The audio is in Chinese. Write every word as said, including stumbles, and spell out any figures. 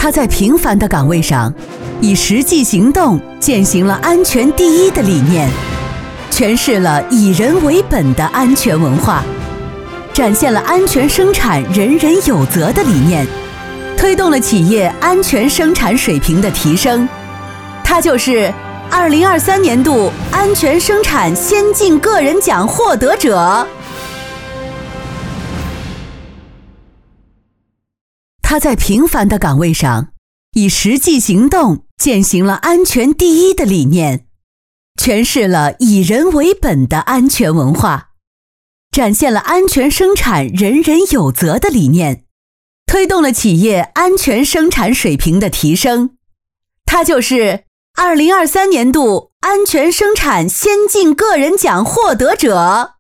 他在平凡的岗位上，以实际行动践行了安全第一的理念，诠释了以人为本的安全文化，展现了安全生产人人有责的理念，推动了企业安全生产水平的提升。他就是二零二三年度安全生产先进个人奖获得者。他在平凡的岗位上，以实际行动践行了安全第一的理念，诠释了以人为本的安全文化，展现了安全生产人人有责的理念，推动了企业安全生产水平的提升。他就是二零二三年度安全生产先进个人奖获得者。